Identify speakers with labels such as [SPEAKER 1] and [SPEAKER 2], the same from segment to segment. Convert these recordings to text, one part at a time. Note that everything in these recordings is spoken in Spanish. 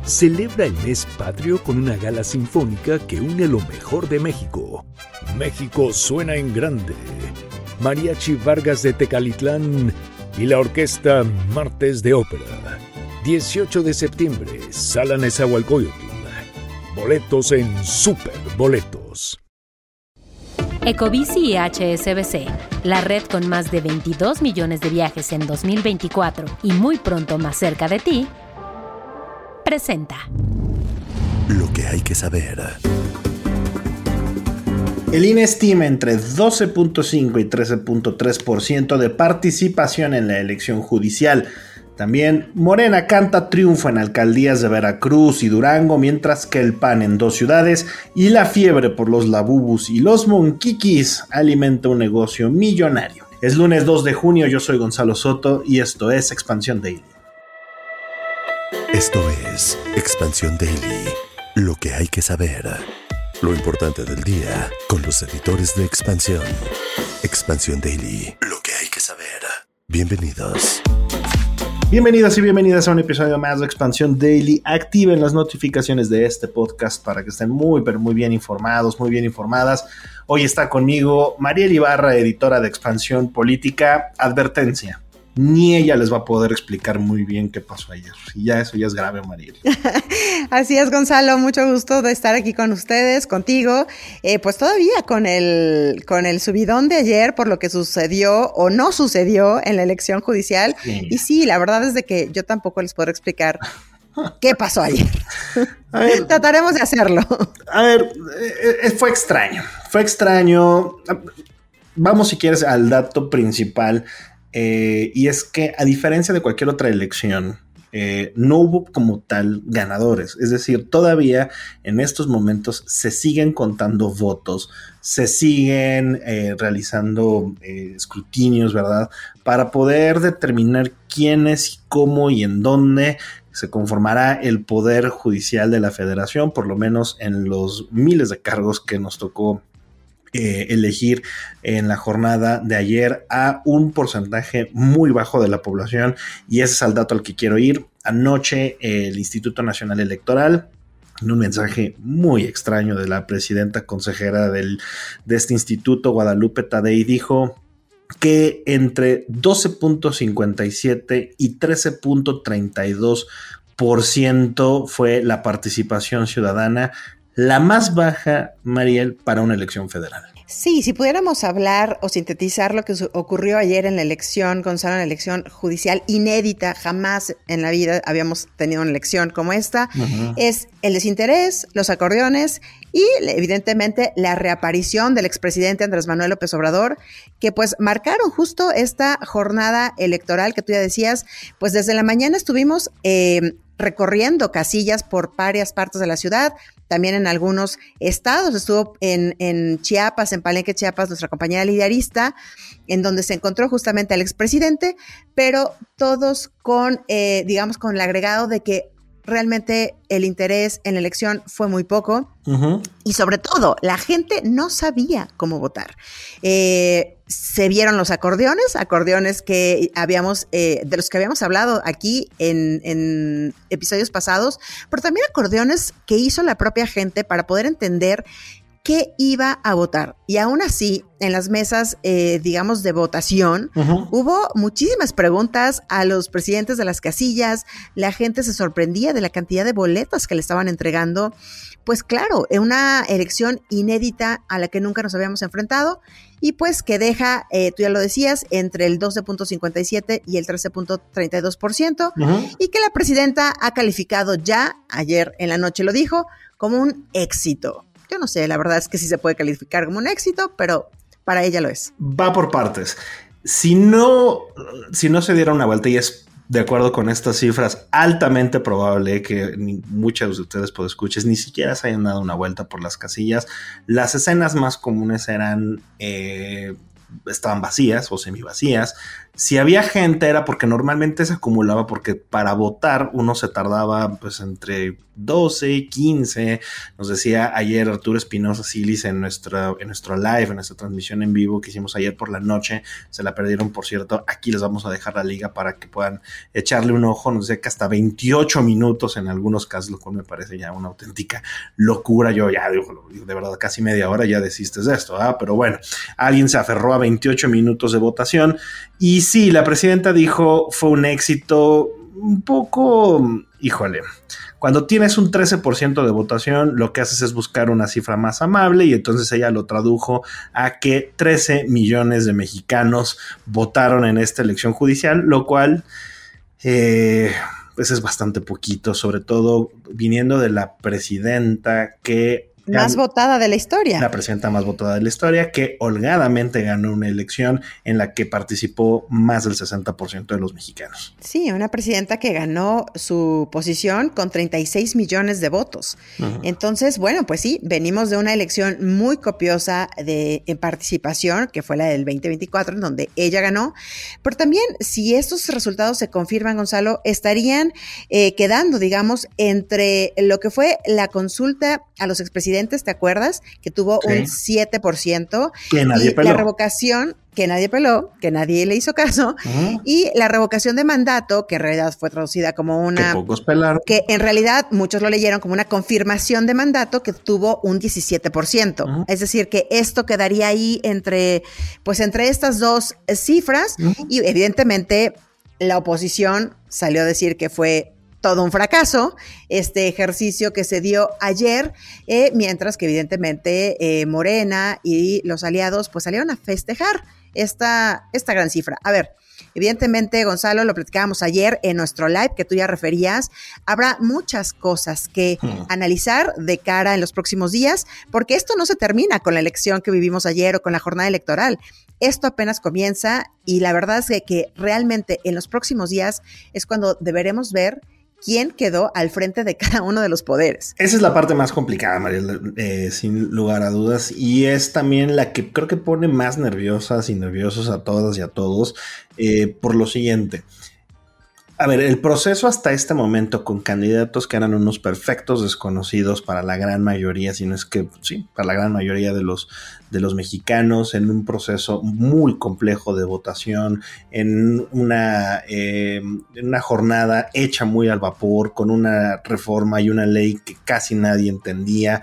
[SPEAKER 1] celebra el mes patrio con una gala sinfónica que une lo mejor de México. México suena en grande. Mariachi Vargas de Tecalitlán y la orquesta Martes de Ópera. 18 de septiembre, Sala Nezahualcóyotl. Boletos en Superboletos.
[SPEAKER 2] Ecobici y HSBC, la red con más de 22 millones de viajes en 2024 y muy pronto más cerca de ti, presenta
[SPEAKER 3] Lo que hay que saber.
[SPEAKER 4] El INE estima entre 12.5 y 13.3% de participación en la elección judicial. También Morena canta triunfo en alcaldías de Veracruz y Durango, mientras que el PAN en 2 ciudades y la fiebre por los labubus y los monquiquis alimenta un negocio millonario. Es lunes 2 de junio, yo soy Gonzalo Soto y esto es Expansión Daily.
[SPEAKER 3] Esto es Expansión Daily. Lo que hay que saber. Lo importante del día con los editores de Expansión. Expansión Daily. Lo que hay que saber. Bienvenidos.
[SPEAKER 4] Bienvenidos y bienvenidas a un episodio más de Expansión Daily. Activen las notificaciones de este podcast para que estén muy bien informados, muy bien informadas. Hoy está conmigo Mariel Ibarra, editora de Expansión Política. Advertencia: ni ella les va a poder explicar muy bien qué pasó ayer. Y ya eso ya es grave, Mariel.
[SPEAKER 5] Así es, Gonzalo, mucho gusto de estar aquí con ustedes, contigo. Pues todavía con el subidón de ayer por lo que sucedió o no sucedió en la elección judicial. Sí. Y sí, la verdad es de que yo tampoco les podré explicar qué pasó ayer. A ver, trataremos de hacerlo.
[SPEAKER 4] A ver, fue extraño. Vamos, si quieres, al dato principal. Y es que, a diferencia de cualquier otra elección, no hubo como tal ganadores. Es decir, todavía en estos momentos se siguen contando votos, se siguen realizando escrutinios, ¿verdad? Para poder determinar quiénes, cómo y en dónde se conformará el Poder Judicial de la Federación, por lo menos en los miles de cargos que nos tocó elegir en la jornada de ayer a un porcentaje muy bajo de la población, y ese es el dato al que quiero ir. Anoche el Instituto Nacional Electoral, en un mensaje muy extraño de la presidenta consejera de este instituto, Guadalupe Tadei, dijo que entre 12.57 y 13.32% fue la participación ciudadana, la más baja, Mariel, para una elección federal.
[SPEAKER 5] Sí, si pudiéramos hablar o sintetizar lo que ocurrió ayer en la elección, Gonzalo, en la elección judicial inédita, jamás en la vida habíamos tenido una elección como esta, es el desinterés, los acordeones y evidentemente la reaparición del expresidente Andrés Manuel López Obrador, que pues marcaron justo esta jornada electoral que tú ya decías. Pues desde la mañana estuvimos recorriendo casillas por varias partes de la ciudad, también en algunos estados. Estuvo en Chiapas, en Palenque, Chiapas, nuestra compañera Lidia Arista, en donde se encontró justamente al expresidente, pero todos con, con el agregado de que realmente el interés en la elección fue muy poco, y sobre todo la gente no sabía cómo votar. Se vieron los acordeones que habíamos, de los que habíamos hablado aquí en episodios pasados, pero también acordeones que hizo la propia gente para poder entender qué iba a votar. Y aún así, en las mesas, de votación, hubo muchísimas preguntas a los presidentes de las casillas. La gente se sorprendía de la cantidad de boletas que le estaban entregando. Pues claro, es una elección inédita a la que nunca nos habíamos enfrentado, y pues que deja, tú ya lo decías, entre el 12.57 y el 13.32%, y que la presidenta ha calificado ya, ayer en la noche lo dijo, como un éxito. Yo no sé, la verdad es que sí se puede calificar como un éxito, pero para ella lo es.
[SPEAKER 4] Va por partes. Si no se diera una vuelta, y es de acuerdo con estas cifras altamente probable que muchos de ustedes podescuches ni siquiera se hayan dado una vuelta por las casillas. Las escenas más comunes eran estaban vacías o semivacías. Si había gente era porque normalmente se acumulaba, porque para votar uno se tardaba pues entre 12, 15. Nos decía ayer Arturo Espinosa Silis en nuestro live, en nuestra transmisión en vivo que hicimos ayer por la noche. Se la perdieron, por cierto. Aquí les vamos a dejar la liga para que puedan echarle un ojo. Nos decía que hasta 28 minutos en algunos casos, lo cual me parece ya una auténtica locura. Yo ya digo, de verdad, casi media hora ya desistes de esto, ¿ah? Pero bueno, alguien se aferró a 28 minutos de votación. Y sí, la presidenta dijo, fue un éxito un poco, híjole, cuando tienes un 13% de votación, lo que haces es buscar una cifra más amable, y entonces ella lo tradujo a que 13 millones de mexicanos votaron en esta elección judicial, lo cual pues es bastante poquito, sobre todo viniendo de la presidenta que...
[SPEAKER 5] Más votada de la historia.
[SPEAKER 4] La presidenta más votada de la historia, que holgadamente ganó una elección en la que participó más del 60% de los mexicanos.
[SPEAKER 5] Sí, una presidenta que ganó su posición con 36 millones de votos. Uh-huh. Entonces, bueno, pues sí, venimos de una elección muy copiosa en participación, que fue la del 2024, en donde ella ganó. Pero también, si estos resultados se confirman, Gonzalo, estarían quedando, digamos, entre lo que fue la consulta a los expresidentes, ¿te acuerdas? Que tuvo un 7%.
[SPEAKER 4] Que nadie peló.
[SPEAKER 5] La revocación, que nadie peló, que nadie le hizo caso. Uh-huh. Y la revocación de mandato, que en realidad fue traducida como una...
[SPEAKER 4] Que pocos pelaron.
[SPEAKER 5] Que en realidad muchos lo leyeron como una confirmación de mandato, que tuvo un 17%. Uh-huh. Es decir, que esto quedaría ahí entre estas dos cifras. Uh-huh. Y evidentemente la oposición salió a decir que fue todo un fracaso, este ejercicio que se dio ayer, mientras que evidentemente Morena y los aliados pues salieron a festejar esta gran cifra. A ver, evidentemente, Gonzalo, lo platicábamos ayer en nuestro live que tú ya referías, habrá muchas cosas que analizar de cara en los próximos días, porque esto no se termina con la elección que vivimos ayer o con la jornada electoral. Esto apenas comienza y la verdad es que realmente en los próximos días es cuando deberemos ver quién quedó al frente de cada uno de los poderes.
[SPEAKER 4] Esa es la parte más complicada, Mariela, sin lugar a dudas, y es también la que creo que pone más nerviosas y nerviosos a todas y a todos, por lo siguiente. A ver, el proceso hasta este momento con candidatos que eran unos perfectos desconocidos para la gran mayoría, si no es que sí, para la gran mayoría de los mexicanos, en un proceso muy complejo de votación, en una jornada hecha muy al vapor, con una reforma y una ley que casi nadie entendía.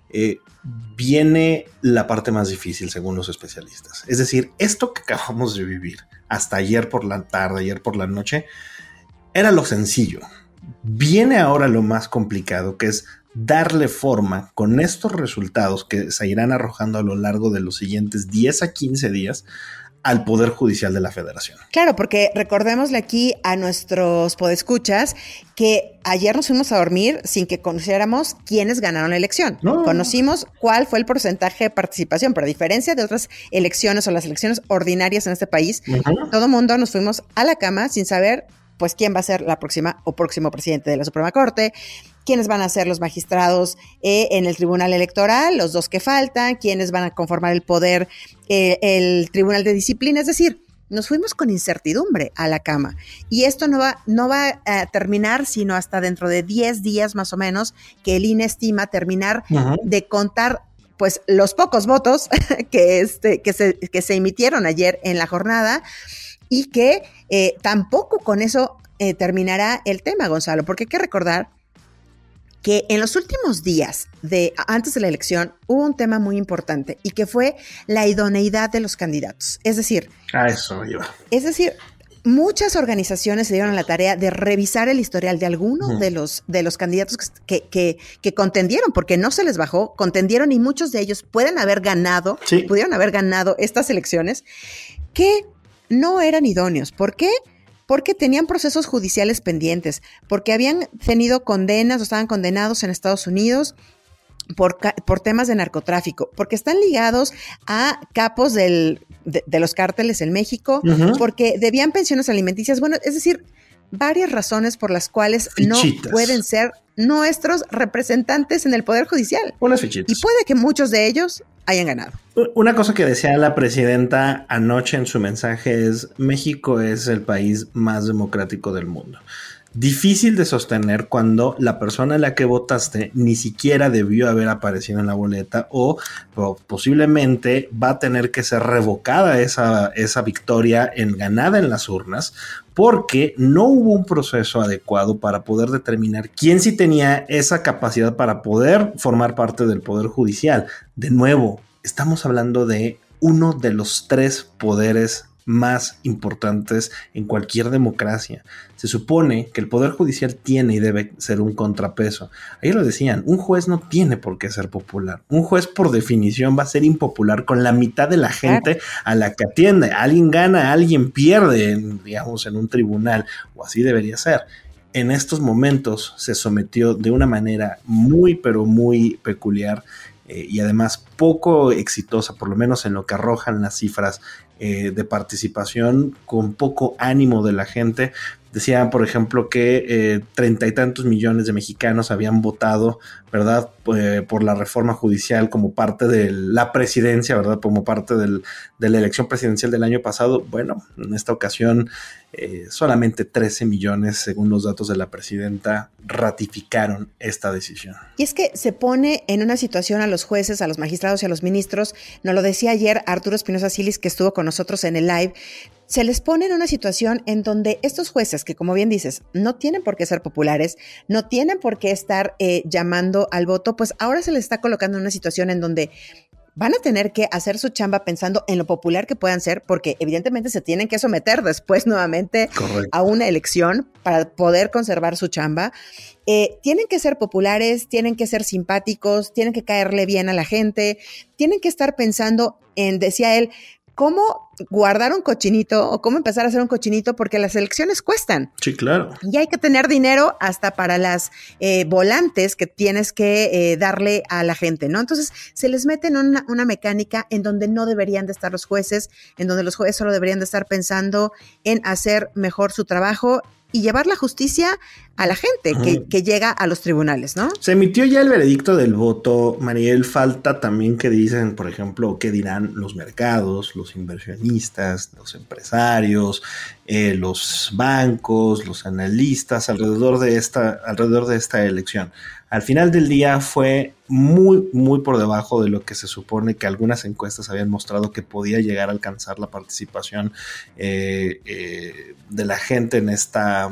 [SPEAKER 4] Viene la parte más difícil según los especialistas. Es decir, esto que acabamos de vivir hasta ayer por la tarde, ayer por la noche, era lo sencillo. Viene ahora lo más complicado, que es darle forma con estos resultados que se irán arrojando a lo largo de los siguientes 10 a 15 días al Poder Judicial de la Federación.
[SPEAKER 5] Claro, porque recordémosle aquí a nuestros podescuchas que ayer nos fuimos a dormir sin que conociéramos quiénes ganaron la elección. No. Conocimos cuál fue el porcentaje de participación, pero a diferencia de otras elecciones o las elecciones ordinarias en este país, todo mundo nos fuimos a la cama sin saber pues quién va a ser la próxima o próximo presidente de la Suprema Corte, quiénes van a ser los magistrados en el Tribunal Electoral, los dos que faltan, quiénes van a conformar el poder, el Tribunal de Disciplina. Es decir, nos fuimos con incertidumbre a la cama. Y esto no va a terminar sino hasta dentro de 10 días más o menos, que el INE estima terminar de contar pues los pocos votos que se emitieron ayer en la jornada. Y que tampoco con eso terminará el tema, Gonzalo, porque hay que recordar que en los últimos días antes de la elección hubo un tema muy importante y que fue la idoneidad de los candidatos. Es decir, muchas organizaciones se dieron a la tarea de revisar el historial de algunos de los candidatos que contendieron, porque no se les bajó, contendieron y muchos de ellos pudieron haber ganado estas elecciones que no eran idóneos. ¿Por qué? Porque tenían procesos judiciales pendientes, porque habían tenido condenas o estaban condenados en Estados Unidos por temas de narcotráfico, porque están ligados a capos de los cárteles en México, porque debían pensiones alimenticias. Bueno, es decir, varias razones por las cuales no pueden ser nuestros representantes en el Poder Judicial.
[SPEAKER 4] Unas fichitas.
[SPEAKER 5] Y puede que muchos de ellos hayan ganado.
[SPEAKER 4] Una cosa que decía la presidenta anoche en su mensaje es: México es el país más democrático del mundo. Difícil de sostener cuando la persona a la que votaste ni siquiera debió haber aparecido en la boleta o posiblemente va a tener que ser revocada esa victoria ganada en las urnas, porque no hubo un proceso adecuado para poder determinar quién sí tenía esa capacidad para poder formar parte del Poder Judicial. De nuevo, estamos hablando de uno de los 3 poderes más importantes en cualquier democracia. Se supone que el Poder Judicial tiene y debe ser un contrapeso. Ayer lo decían, un juez no tiene por qué ser popular. Un juez por definición va a ser impopular con la mitad de la gente a la que atiende. Alguien gana, alguien pierde, digamos, en un tribunal, o así debería ser. En estos momentos se sometió de una manera muy, pero muy peculiar y además poco exitosa, por lo menos en lo que arrojan las cifras de participación, con poco ánimo de la gente. Decían, por ejemplo, que 30 y tantos millones de mexicanos habían votado, ¿verdad?, por la reforma judicial como parte de la presidencia, ¿verdad?, como parte de la elección presidencial del año pasado. Bueno, en esta ocasión solamente 13 millones, según los datos de la presidenta, ratificaron esta decisión.
[SPEAKER 5] Y es que se pone en una situación a los jueces, a los magistrados y a los ministros, nos lo decía ayer Arturo Espinosa Silis, que estuvo con nosotros en el live. Se les pone en una situación en donde estos jueces, que como bien dices, no tienen por qué ser populares, no tienen por qué estar llamando al voto, pues ahora se les está colocando en una situación en donde van a tener que hacer su chamba pensando en lo popular que puedan ser, porque evidentemente se tienen que someter después nuevamente a una elección para poder conservar su chamba. Tienen que ser populares, tienen que ser simpáticos, tienen que caerle bien a la gente, tienen que estar pensando en, decía él, cómo guardar un cochinito o cómo empezar a hacer un cochinito, porque las elecciones cuestan.
[SPEAKER 4] Sí, claro.
[SPEAKER 5] Y hay que tener dinero hasta para las volantes que tienes que darle a la gente, ¿no? Entonces se les mete en una mecánica en donde no deberían de estar los jueces, en donde los jueces solo deberían de estar pensando en hacer mejor su trabajo y llevar la justicia a la gente que llega a los tribunales, ¿no?
[SPEAKER 4] Se emitió ya el veredicto del voto, Mariel. Falta también que dicen, por ejemplo, qué dirán los mercados, los inversionistas, los empresarios, los bancos, los analistas alrededor de esta elección. Al final del día fue muy, muy por debajo de lo que se supone que algunas encuestas habían mostrado que podía llegar a alcanzar la participación de la gente en esta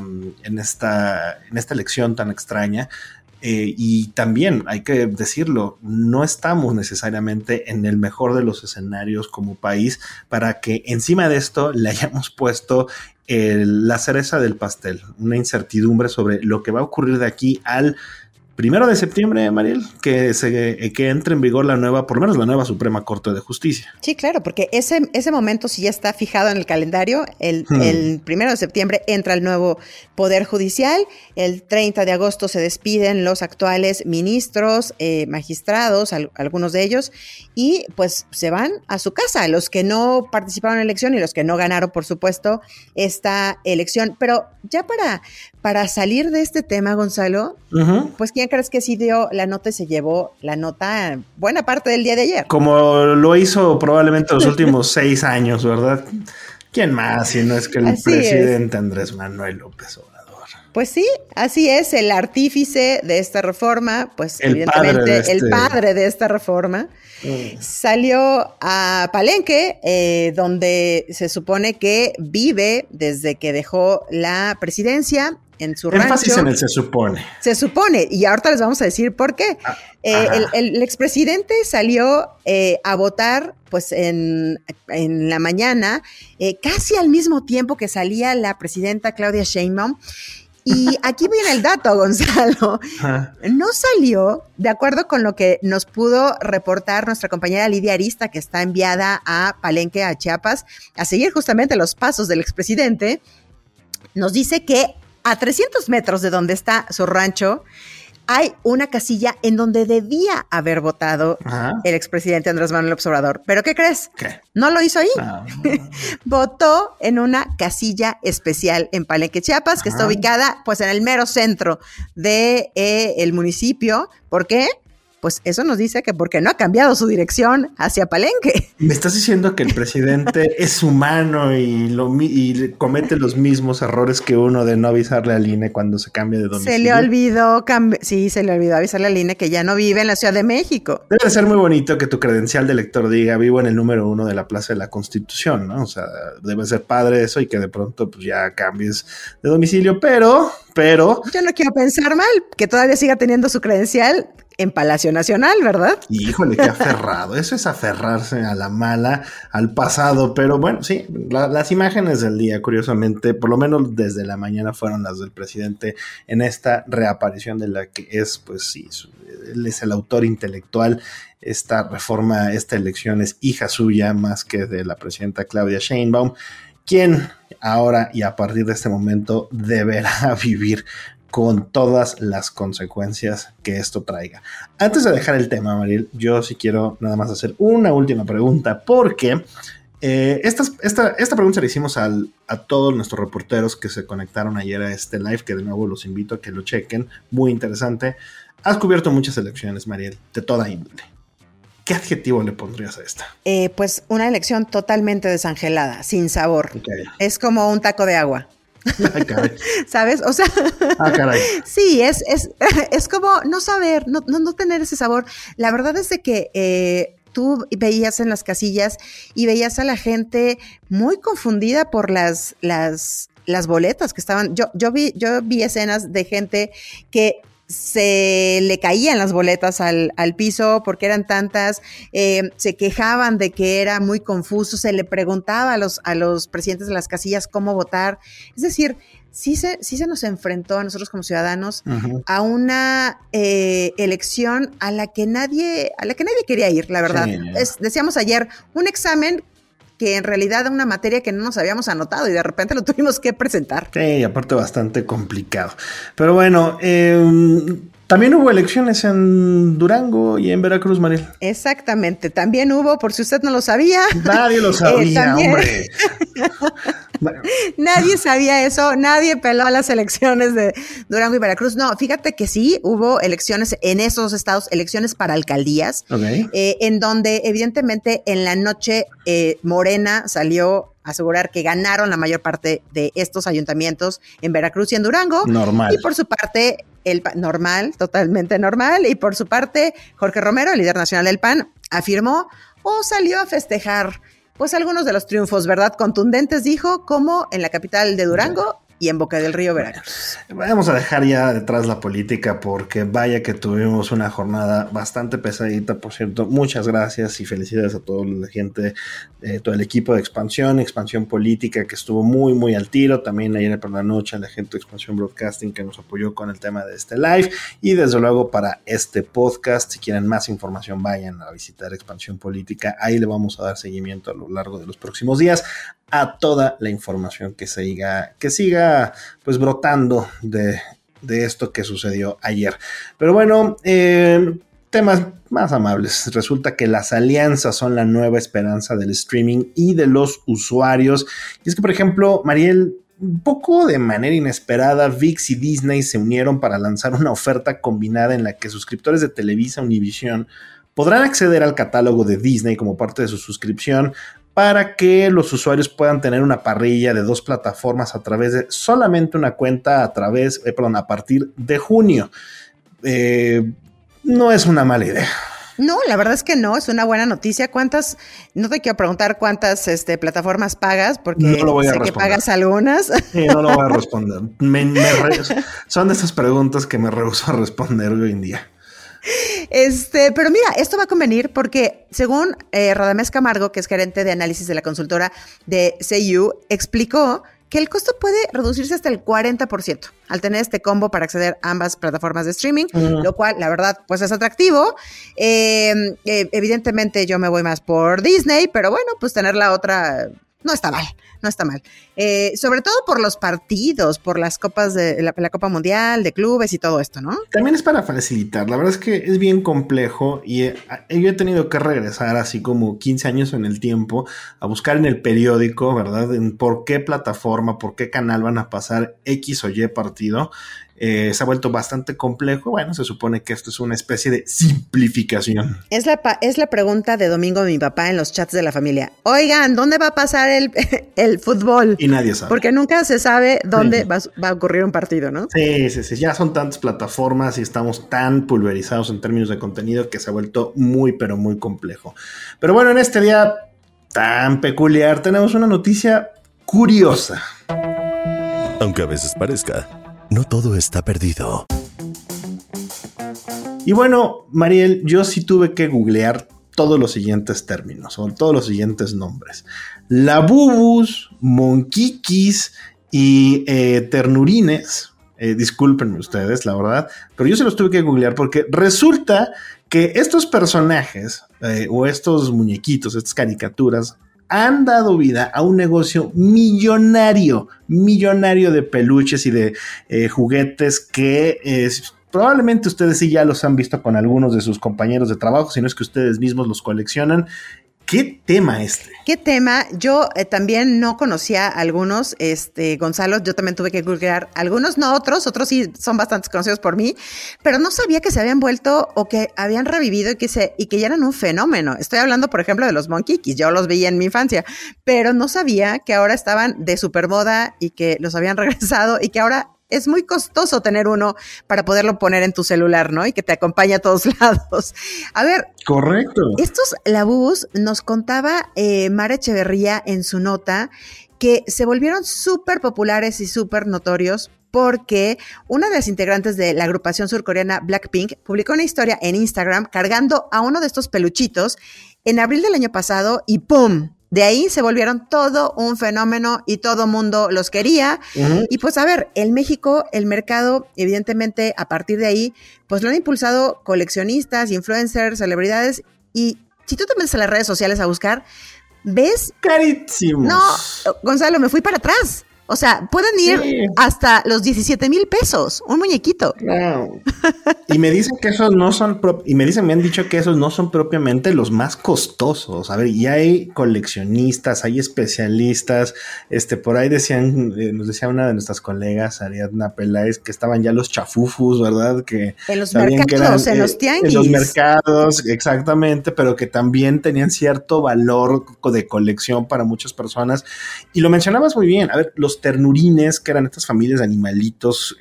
[SPEAKER 4] elección tan extraña. Y también hay que decirlo, no estamos necesariamente en el mejor de los escenarios como país para que encima de esto le hayamos puesto la cereza del pastel, una incertidumbre sobre lo que va a ocurrir de aquí al 1 de septiembre, Mariel, que entre en vigor por lo menos la nueva Suprema Corte de Justicia.
[SPEAKER 5] Sí, claro, porque ese momento sí ya está fijado en el calendario. El 1 de septiembre entra el nuevo Poder Judicial. El 30 de agosto se despiden los actuales ministros, magistrados, algunos de ellos, y pues se van a su casa, los que no participaron en la elección y los que no ganaron, por supuesto, esta elección. Pero ya para salir de este tema, Gonzalo, pues ¿quién crees que sí dio la nota y se llevó la nota buena parte del día de ayer?
[SPEAKER 4] Como lo hizo probablemente los últimos 6 años, ¿verdad? ¿Quién más si no es que el presidente Andrés Manuel López Obrador?
[SPEAKER 5] Pues sí, así es, el artífice de esta reforma, pues evidentemente el padre de esta reforma, salió a Palenque, donde se supone que vive desde que dejó la presidencia en su rancho.
[SPEAKER 4] Énfasis en el se supone.
[SPEAKER 5] Se supone, y ahorita les vamos a decir por qué. El expresidente salió a votar pues en la mañana, casi al mismo tiempo que salía la presidenta Claudia Sheinbaum. Y aquí viene el dato, Gonzalo. No salió, de acuerdo con lo que nos pudo reportar nuestra compañera Lidia Arista, que está enviada a Palenque, a Chiapas, a seguir justamente los pasos del expresidente. Nos dice que a 300 metros de donde está su rancho hay una casilla en donde debía haber votado el expresidente Andrés Manuel López Obrador. ¿Pero qué crees? ¿Qué? No lo hizo ahí. Votó en una casilla especial en Palenque, Chiapas, que está ubicada pues en el mero centro de el municipio. ¿Por qué? Pues eso nos dice que porque no ha cambiado su dirección hacia Palenque.
[SPEAKER 4] ¿Me estás diciendo que el presidente es humano y comete los mismos errores que uno de no avisarle al INE cuando se cambia de domicilio?
[SPEAKER 5] Se le olvidó avisarle al INE que ya no vive en la Ciudad de México.
[SPEAKER 4] Debe ser muy bonito que tu credencial de elector diga vivo en el número 1 de la Plaza de la Constitución, ¿no? O sea, debe ser padre eso y que de pronto pues ya cambies de domicilio, pero...
[SPEAKER 5] Yo no quiero pensar mal, que todavía siga teniendo su credencial en Palacio Nacional, ¿verdad?
[SPEAKER 4] Híjole, qué aferrado. Eso es aferrarse a la mala, al pasado. Pero bueno, sí, las imágenes del día, curiosamente, por lo menos desde la mañana fueron las del presidente en esta reaparición de la que es, pues sí, él es el autor intelectual. Esta reforma, esta elección es hija suya más que de la presidenta Claudia Sheinbaum, quien ahora y a partir de este momento deberá vivir con todas las consecuencias que esto traiga. Antes de dejar el tema, Mariel, yo sí quiero nada más hacer una última pregunta, porque esta pregunta la hicimos a todos nuestros reporteros que se conectaron ayer a este live, que de nuevo los invito a que lo chequen, muy interesante. Has cubierto muchas elecciones, Mariel, de toda índole. ¿Qué adjetivo le pondrías a esta?
[SPEAKER 5] Pues una elección totalmente desangelada, sin sabor. Okay. Es como un taco de agua.
[SPEAKER 4] Ay, caray.
[SPEAKER 5] ¿Sabes? O sea,
[SPEAKER 4] caray.
[SPEAKER 5] Sí, es como no saber, no tener ese sabor. La verdad es de que tú veías en las casillas y veías a la gente muy confundida por las boletas que estaban. Yo vi escenas de gente que se le caían las boletas al piso porque eran tantas, se quejaban de que era muy confuso, se le preguntaba a los presidentes de las casillas cómo votar. Es decir, sí se nos enfrentó a nosotros como ciudadanos a una elección a la que nadie quería ir, la verdad. Sí. Decíamos ayer, un examen que en realidad era una materia que no nos habíamos anotado y de repente lo tuvimos que presentar.
[SPEAKER 4] Sí, aparte bastante complicado. Pero bueno, también hubo elecciones en Durango y en Veracruz, Mariel.
[SPEAKER 5] Exactamente, también hubo, por si usted no lo sabía.
[SPEAKER 4] Nadie lo sabía, hombre.
[SPEAKER 5] Nadie sabía eso, nadie peló a las elecciones de Durango y Veracruz. No, fíjate que sí, hubo elecciones en esos estados, elecciones para alcaldías, en donde evidentemente en la noche Morena salió a asegurar que ganaron la mayor parte de estos ayuntamientos en Veracruz y en Durango.
[SPEAKER 4] Normal.
[SPEAKER 5] Y por su parte, normal, totalmente normal, y por su parte, Jorge Romero, el líder nacional del PAN, afirmó o salió a festejar pues algunos de los triunfos, ¿verdad? Contundentes, dijo, como en la capital de Durango y en Boca del Río, Veracruz.
[SPEAKER 4] Vamos a dejar ya detrás la política porque vaya que tuvimos una jornada bastante pesadita, por cierto. Muchas gracias y felicidades a toda la gente, todo el equipo de Expansión Política que estuvo muy, muy al tiro. También ayer por la noche a la gente de Expansión Broadcasting que nos apoyó con el tema de este live. Y desde luego para este podcast, si quieren más información, vayan a visitar Expansión Política. Ahí le vamos a dar seguimiento a lo largo de los próximos días a toda la información que siga pues brotando de esto que sucedió ayer. Pero bueno, temas más amables. Resulta que las alianzas son la nueva esperanza del streaming y de los usuarios. Y es que, por ejemplo, Mariel, un poco de manera inesperada, ViX y Disney se unieron para lanzar una oferta combinada en la que suscriptores de Televisa Univisión podrán acceder al catálogo de Disney como parte de su suscripción, para que los usuarios puedan tener una parrilla de 2 plataformas a través de solamente una cuenta a partir de junio. No es una mala idea.
[SPEAKER 5] No, la verdad es que no, es una buena noticia. No te quiero preguntar cuántas plataformas pagas, porque
[SPEAKER 4] no lo voy a
[SPEAKER 5] sé
[SPEAKER 4] responder.
[SPEAKER 5] Que pagas algunas.
[SPEAKER 4] Sí, no lo voy a responder. Son de esas preguntas que me rehúso a responder hoy en día.
[SPEAKER 5] Pero mira, esto va a convenir porque según Radamés Camargo, que es gerente de análisis de la consultora de CU, explicó que el costo puede reducirse hasta el 40% al tener este combo para acceder a ambas plataformas de streaming, lo cual, la verdad, pues es atractivo. Evidentemente yo me voy más por Disney, pero bueno, pues tener la otra no está mal, no está mal. Sobre todo por los partidos, por las copas de la Copa Mundial, de clubes y todo esto, ¿no?
[SPEAKER 4] También es para facilitar. La verdad es que es bien complejo y yo he tenido que regresar así como 15 años en el tiempo a buscar en el periódico, ¿verdad? En por qué plataforma, por qué canal van a pasar X o Y partido. Se ha vuelto bastante complejo. Bueno, se supone que esto es una especie de simplificación.
[SPEAKER 5] Es la pregunta de domingo de mi papá en los chats de la familia. Oigan, ¿dónde va a pasar el fútbol?
[SPEAKER 4] Y nadie sabe.
[SPEAKER 5] Porque nunca se sabe dónde va a ocurrir un partido, ¿no?
[SPEAKER 4] Sí. Ya son tantas plataformas y estamos tan pulverizados en términos de contenido que se ha vuelto muy, pero muy complejo. Pero bueno, en este día tan peculiar tenemos una noticia curiosa.
[SPEAKER 3] Aunque a veces parezca, no todo está perdido.
[SPEAKER 4] Y bueno, Mariel, yo sí tuve que googlear todos los siguientes términos, o todos los siguientes nombres. Labubus, monquiquis y ternurines. Discúlpenme ustedes, la verdad, pero yo se los tuve que googlear porque resulta que estos personajes o estos muñequitos, estas caricaturas, han dado vida a un negocio millonario de peluches y de juguetes que probablemente ustedes sí ya los han visto con algunos de sus compañeros de trabajo, si no es que ustedes mismos los coleccionan. ¿Qué tema este?
[SPEAKER 5] ¿Qué tema? Yo también no conocía algunos, Gonzalo, yo también tuve que googlear algunos, no otros sí son bastante conocidos por mí, pero no sabía que se habían vuelto o que habían revivido y que ya eran un fenómeno. Estoy hablando, por ejemplo, de los monquiquis, yo los veía en mi infancia, pero no sabía que ahora estaban de supermoda y que los habían regresado y que ahora es muy costoso tener uno para poderlo poner en tu celular, ¿no? Y que te acompañe a todos lados. A ver.
[SPEAKER 4] Correcto.
[SPEAKER 5] Estos labús nos contaba Mara Echeverría en su nota que se volvieron súper populares y súper notorios porque una de las integrantes de la agrupación surcoreana Blackpink publicó una historia en Instagram cargando a uno de estos peluchitos en abril del año pasado y ¡pum! De ahí se volvieron todo un fenómeno y todo mundo los quería. Uh-huh. Y pues a ver, en México el mercado, evidentemente a partir de ahí, pues lo han impulsado coleccionistas, influencers, celebridades. Y si tú te metes a las redes sociales a buscar, ¿ves?
[SPEAKER 4] Carísimos.
[SPEAKER 5] No, Gonzalo, me fui para atrás. O sea, pueden ir hasta los 17,000 pesos, un muñequito.
[SPEAKER 4] No. Y me dicen que esos no son, me han dicho que esos no son propiamente los más costosos. A ver, y hay coleccionistas, hay especialistas. Por ahí nos decía una de nuestras colegas, Ariadna Peláez, que estaban ya los chafufus, ¿verdad? Que
[SPEAKER 5] en los mercados, en los tianguis.
[SPEAKER 4] En los mercados, exactamente, pero que también tenían cierto valor de colección para muchas personas. Y lo mencionabas muy bien. A ver, los ternurines, que eran estas familias de animalitos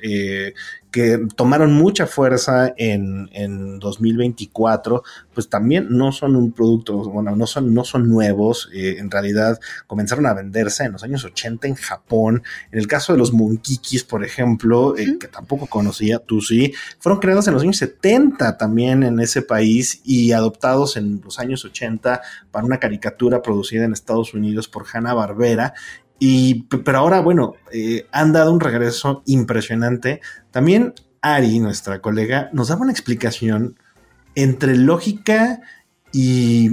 [SPEAKER 4] que tomaron mucha fuerza en 2024, pues también no son un producto, bueno, no son nuevos, en realidad comenzaron a venderse en los años 80 en Japón. En el caso de los monquiquis, por ejemplo, que tampoco conocía, tú sí, fueron creados en los años 70 también en ese país y adoptados en los años 80 para una caricatura producida en Estados Unidos por Hanna-Barbera. Pero ahora, bueno, han dado un regreso impresionante. También Ari, nuestra colega, nos daba una explicación entre lógica y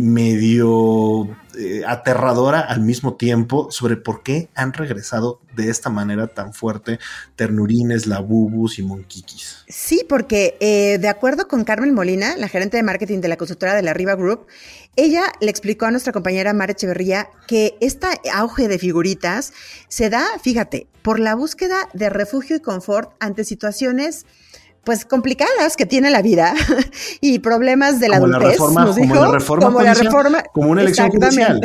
[SPEAKER 4] medio aterradora al mismo tiempo sobre por qué han regresado de esta manera tan fuerte ternurines, labubus y monquiquis.
[SPEAKER 5] Sí, porque de acuerdo con Carmen Molina, la gerente de marketing de la consultora de la Riva Group, ella le explicó a nuestra compañera Mara Echeverría que este auge de figuritas se da, fíjate, por la búsqueda de refugio y confort ante situaciones pues complicadas que tiene la vida y problemas de la adultez, como la reforma,
[SPEAKER 4] como una elección judicial.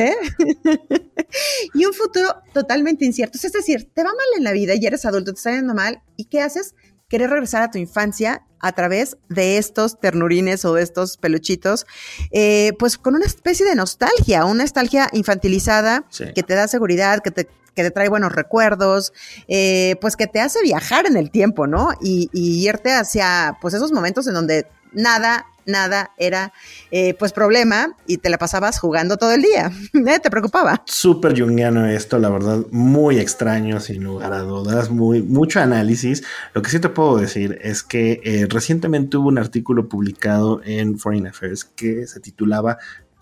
[SPEAKER 5] Y un futuro totalmente incierto. Es decir, te va mal en la vida y eres adulto, te está yendo mal, ¿y qué haces? Querer regresar a tu infancia a través de estos ternurines o de estos peluchitos, pues con una especie de nostalgia, una nostalgia infantilizada, sí, que te da seguridad, que te trae buenos recuerdos, pues que te hace viajar en el tiempo, ¿no? Y irte hacia pues esos momentos en donde nada era pues problema y te la pasabas jugando todo el día. ¿Te preocupaba?
[SPEAKER 4] Súper junguiano esto, la verdad, muy extraño, sin lugar a dudas, mucho análisis. Lo que sí te puedo decir es que recientemente hubo un artículo publicado en Foreign Affairs que se titulaba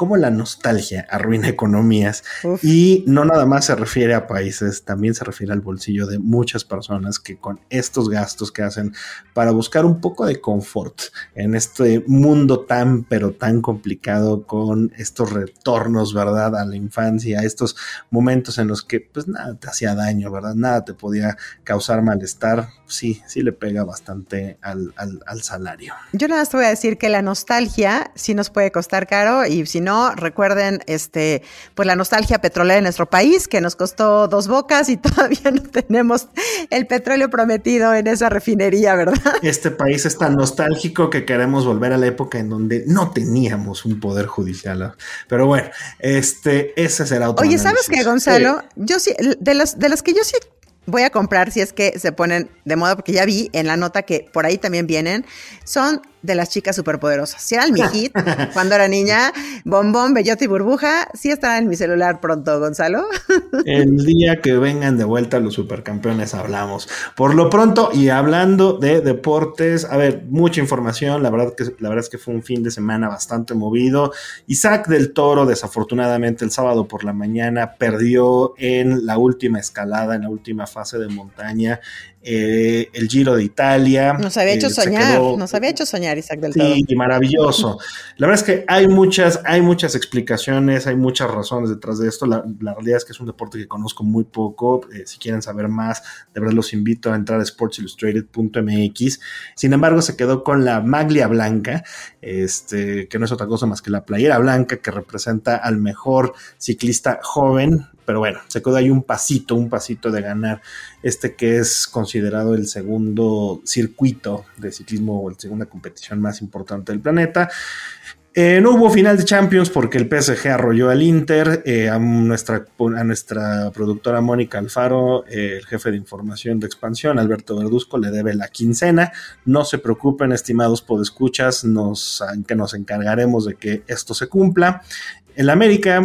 [SPEAKER 4] cómo la nostalgia arruina economías.
[SPEAKER 5] Uf.
[SPEAKER 4] Y no nada más se refiere a países, también se refiere al bolsillo de muchas personas que con estos gastos que hacen para buscar un poco de confort en este mundo tan pero tan complicado, con estos retornos, ¿verdad?, a la infancia, estos momentos en los que pues nada te hacía daño, ¿verdad? Nada te podía causar malestar. Sí le pega bastante al salario.
[SPEAKER 5] Yo nada más te voy a decir que la nostalgia sí nos puede costar caro, y si no, recuerden pues la nostalgia petrolera en nuestro país, que nos costó 2 bocas y todavía no tenemos el petróleo prometido en esa refinería, ¿verdad?
[SPEAKER 4] Este país es tan nostálgico que queremos volver a la época en donde no teníamos un poder judicial. Pero bueno, ese será otro
[SPEAKER 5] Oye,
[SPEAKER 4] análisis.
[SPEAKER 5] ¿sabes qué, Gonzalo? Yo sí, de las que yo sí voy a comprar, si es que se ponen de moda, porque ya vi en la nota que por ahí también vienen, son de las chicas superpoderosas. Si eran mi hit cuando era niña, Bombón, Bellota y Burbuja, sí estarán en mi celular pronto, Gonzalo.
[SPEAKER 4] El día que vengan de vuelta los supercampeones hablamos. Por lo pronto, y hablando de deportes, a ver, mucha información, la verdad es que fue un fin de semana bastante movido. Isaac del Toro, desafortunadamente, el sábado por la mañana perdió en la última escalada, en la última fase de montaña, el Giro de Italia.
[SPEAKER 5] Nos había hecho soñar Isaac del Toro.
[SPEAKER 4] Sí, maravilloso. La verdad es que hay muchas explicaciones, hay muchas razones detrás de esto. La realidad es que es un deporte que conozco muy poco. Si quieren saber más, de verdad los invito a entrar a sportsillustrated.mx. Sin embargo, se quedó con la maglia blanca, que no es otra cosa más que la playera blanca que representa al mejor ciclista joven. Pero bueno, se quedó ahí un pasito de ganar que es considerado el segundo circuito de ciclismo o la segunda competición más importante del planeta. No hubo final de Champions porque el PSG arrolló al Inter. A nuestra productora Mónica Alfaro, el jefe de información de Expansión, Alberto Verduzco, le debe la quincena. No se preocupen, estimados podescuchas, que nos encargaremos de que esto se cumpla. El América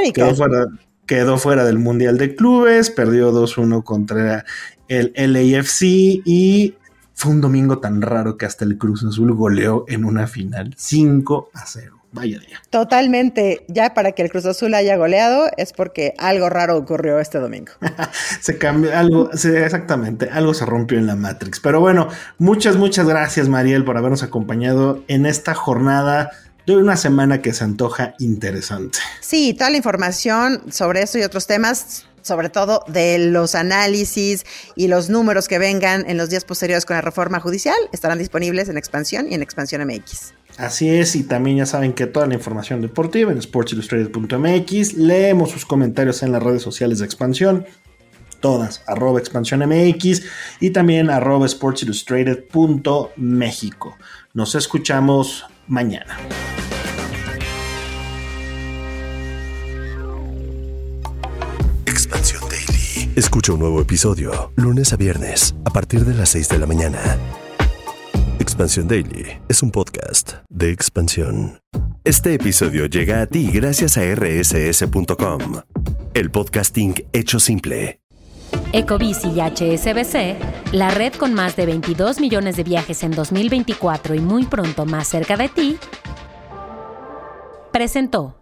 [SPEAKER 4] quedó fuera del Mundial de Clubes, perdió 2-1 contra el LAFC y fue un domingo tan raro que hasta el Cruz Azul goleó en una final 5-0. Vaya día.
[SPEAKER 5] Totalmente. Ya para que el Cruz Azul haya goleado es porque algo raro ocurrió este domingo.
[SPEAKER 4] Se cambió algo, exactamente, algo se rompió en la Matrix. Pero bueno, muchas gracias, Mariel, por habernos acompañado en esta jornada de una semana que se antoja interesante.
[SPEAKER 5] Sí, toda la información sobre eso y otros temas, sobre todo de los análisis y los números que vengan en los días posteriores con la reforma judicial, estarán disponibles en Expansión y en Expansión MX.
[SPEAKER 4] Así es, y también ya saben que toda la información deportiva en sportsillustrated.mx. Leemos sus comentarios en las redes sociales de Expansión, todas, @expansiónmx y también @sportsillustrated.mexico. Nos escuchamos mañana.
[SPEAKER 3] Expansión Daily. Escucha un nuevo episodio lunes a viernes a partir de las 6 de la mañana. Expansión Daily es un podcast de Expansión. Este episodio llega a ti gracias a rss.com, el podcasting hecho simple.
[SPEAKER 2] Ecobici y HSBC, la red con más de 22 millones de viajes en 2024 y muy pronto más cerca de ti, presentó.